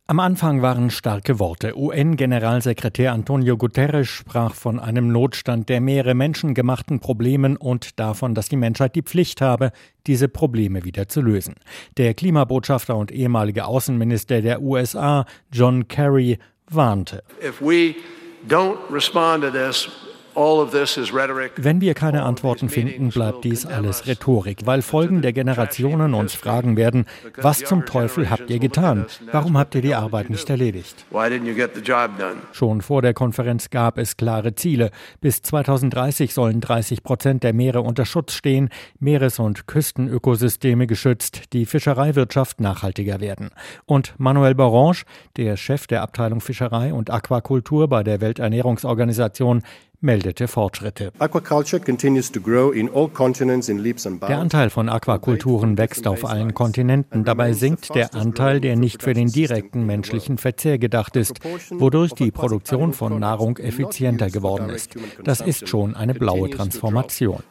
Am Anfang waren starke Worte. UN-Generalsekretär Antonio Guterres sprach von einem Notstand der Meere, menschengemachten Problemen und davon, dass die Menschheit die Pflicht habe, diese Probleme wieder zu lösen. Der Klimabotschafter und ehemalige Außenminister der USA, John Kerry, warnte. Wenn wir keine Antworten finden, bleibt dies alles Rhetorik, weil folgende Generationen uns fragen werden, was zum Teufel habt ihr getan? Warum habt ihr die Arbeit nicht erledigt? Schon vor der Konferenz gab es klare Ziele. Bis 2030 sollen 30% der Meere unter Schutz stehen, Meeres- und Küstenökosysteme geschützt, die Fischereiwirtschaft nachhaltiger werden. Und Manuel Borange, der Chef der Abteilung Fischerei und Aquakultur bei der Welternährungsorganisation, meldete Fortschritte. Der Anteil von Aquakulturen wächst auf allen Kontinenten. Dabei sinkt der Anteil, der nicht für den direkten menschlichen Verzehr gedacht ist, wodurch die Produktion von Nahrung effizienter geworden ist. Das ist schon eine blaue Transformation.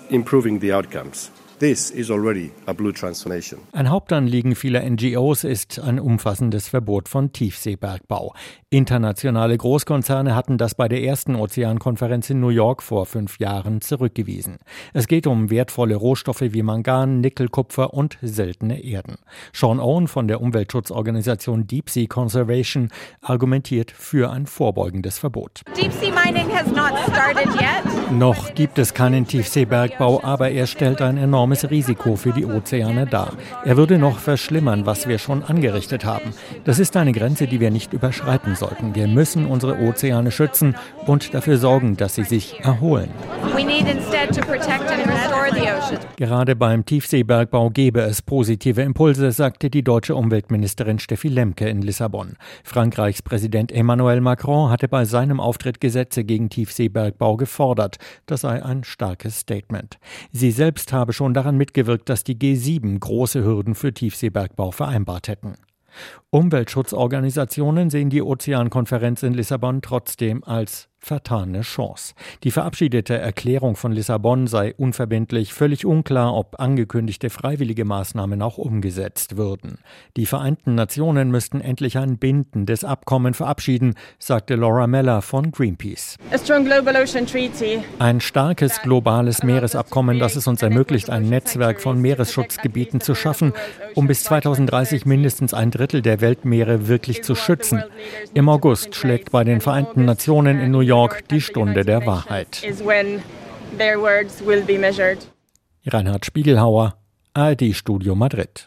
Ein Hauptanliegen vieler NGOs ist ein umfassendes Verbot von Tiefseebergbau. Internationale Großkonzerne hatten das bei der ersten Ozeankonferenz in New York vor 5 Jahren zurückgewiesen. Es geht um wertvolle Rohstoffe wie Mangan, Nickel, Kupfer und seltene Erden. Sean Owen von der Umweltschutzorganisation Deep Sea Conservation argumentiert für ein vorbeugendes Verbot. Deep sea mining has not started yet. Noch gibt es keinen Tiefseebergbau, aber er stellt ein enormes Risiko für die Ozeane dar. Er würde noch verschlimmern, was wir schon angerichtet haben. Das ist eine Grenze, die wir nicht überschreiten sollten. Wir müssen unsere Ozeane schützen und dafür sorgen, dass sie sich erholen. Gerade beim Tiefseebergbau gebe es positive Impulse, sagte die deutsche Umweltministerin Steffi Lemke in Lissabon. Frankreichs Präsident Emmanuel Macron hatte bei seinem Auftritt Gesetze gegen Tiefseebergbau gefordert. Das sei ein starkes Statement. Sie selbst habe schon daran mitgewirkt, dass die G7 große Hürden für Tiefseebergbau vereinbart hätten. Umweltschutzorganisationen sehen die Ozeankonferenz in Lissabon trotzdem als vertane Chance. Die verabschiedete Erklärung von Lissabon sei unverbindlich, völlig unklar, ob angekündigte freiwillige Maßnahmen auch umgesetzt würden. Die Vereinten Nationen müssten endlich ein bindendes Abkommen verabschieden, sagte Laura Meller von Greenpeace. Ein starkes globales Meeresabkommen, das es uns ermöglicht, ein Netzwerk von Meeresschutzgebieten zu schaffen, um bis 2030 mindestens 1/3 der Weltmeere wirklich zu schützen. Im August schlägt bei den Vereinten Nationen in New York die Stunde der Wahrheit. Reinhard Spiegelhauer, ARD Studio Madrid.